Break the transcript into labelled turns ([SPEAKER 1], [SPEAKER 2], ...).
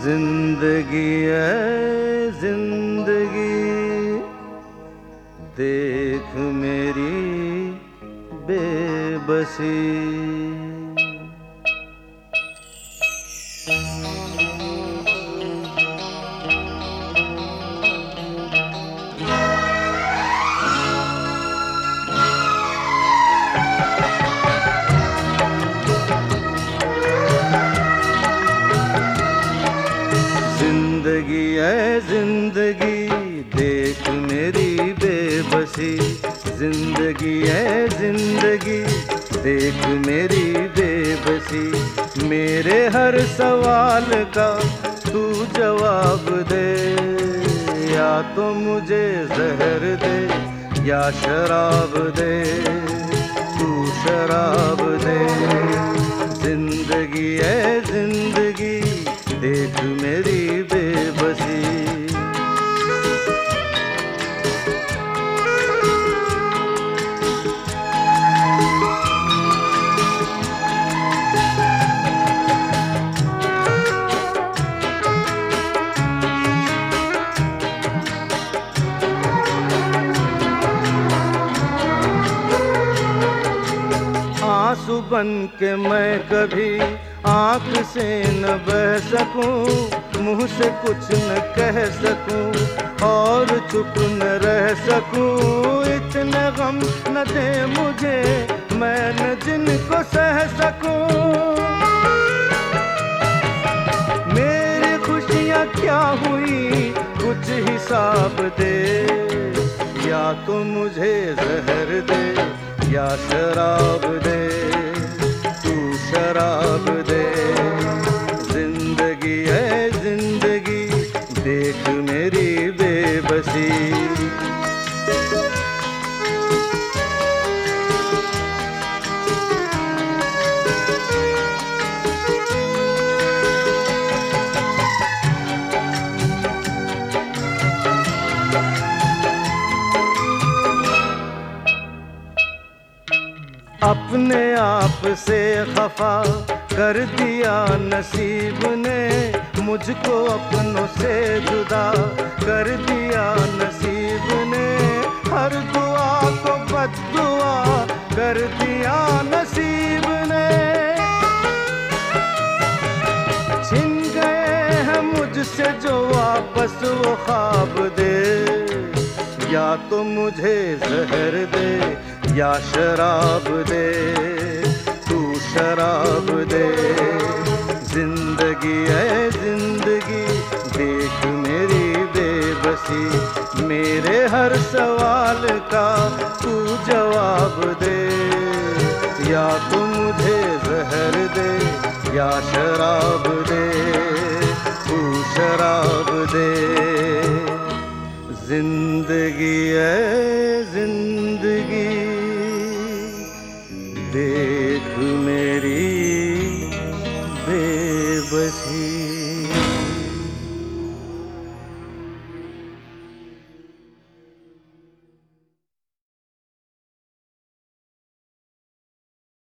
[SPEAKER 1] जिंदगी है जिंदगी, देख मेरी बेबसी। जिंदगी है जिंदगी, देख मेरी बेबसी। जिंदगी है जिंदगी, देख मेरी बेबसी। मेरे हर सवाल का तू जवाब दे, या तो मुझे जहर दे या शराब दे, तू शराब दे। जिंदगी है जिंदगी, देख मेरी बेबसी। आंसू बन के मैं कभी आँख से न बह सकूं, मुंह से कुछ न कह सकूं और चुप न रह सकूं। इतने गम न दे मुझे, मैं न जिनको सह सकूं। मेरी खुशियाँ क्या हुई कुछ हिसाब दे, या तो मुझे जहर दे या शराब दे, तू शराब दे। जिंदगी है जिंदगी, देख मेरी बेबसी। अपने आप से खफा कर दिया नसीब ने, मुझको अपनों से जुदा कर दिया नसीब ने। हर दुआ को बद्दुआ कर दिया नसीब ने। छिन गए हैं मुझसे जो वापस वो ख्वाब दे, या तो मुझे जहर दे या शराब दे, तू शराब दे। जिंदगी है जिंदगी, देख मेरी बेबसी। मेरे हर सवाल का तू जवाब दे, या तो मुझे जहर दे या शराब दे, तू शराब दे। जिंदगी है जिंदगी, देख मेरी बेबसी।